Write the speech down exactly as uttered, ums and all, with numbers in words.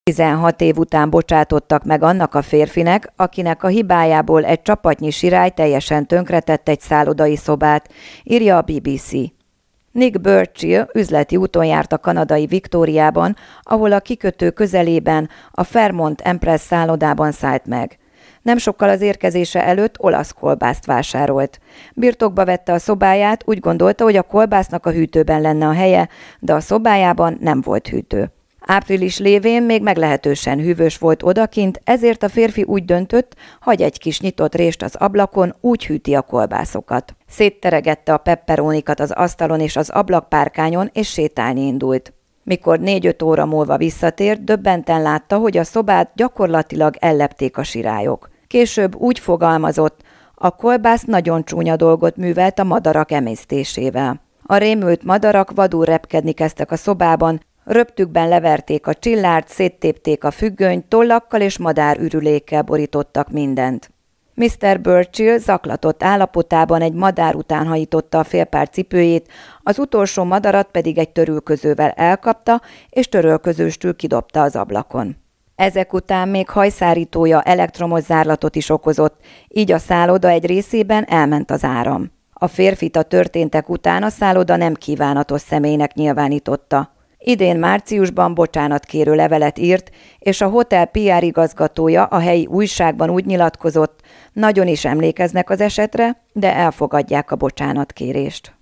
tizenhat év után bocsátottak meg annak a férfinek, akinek a hibájából egy csapatnyi sirály teljesen tönkretett egy szállodai szobát, írja a bé bé cé. Nick Burchill üzleti úton járt a kanadai Victoriában, ahol a kikötő közelében a Fairmont Empress szállodában szállt meg. Nem sokkal az érkezése előtt olasz kolbászt vásárolt. Birtokba vette a szobáját, úgy gondolta, hogy a kolbásznak a hűtőben lenne a helye, de a szobájában nem volt hűtő. Április lévén még meglehetősen hűvös volt odakint, ezért a férfi úgy döntött, hagy egy kis nyitott rést az ablakon, úgy hűti a kolbászokat. Szétteregette a pepperónikat az asztalon és az ablakpárkányon, és sétálni indult. Mikor négy-öt óra múlva visszatért, döbbenten látta, hogy a szobát gyakorlatilag ellepték a sirályok. Később úgy fogalmazott, a kolbász nagyon csúnya dolgot művelt a madarak emésztésével. A rémült madarak vadul repkedni kezdtek a szobában, röptükben leverték a csillárt, széttépték a függönyt, tollakkal és madárürülékkel borítottak mindent. miszter Burchill zaklatott állapotában egy madár után hajította a félpár cipőjét, az utolsó madarat pedig egy törülközővel elkapta, és törölközőstül kidobta az ablakon. Ezek után még hajszárítója elektromos zárlatot is okozott, így a szálloda egy részében elment az áram. A férfit a történtek után a szálloda nem kívánatos személynek nyilvánította. Idén márciusban bocsánatkérő levelet írt, és a hotel pé er igazgatója a helyi újságban úgy nyilatkozott, nagyon is emlékeznek az esetre, de elfogadják a bocsánatkérést.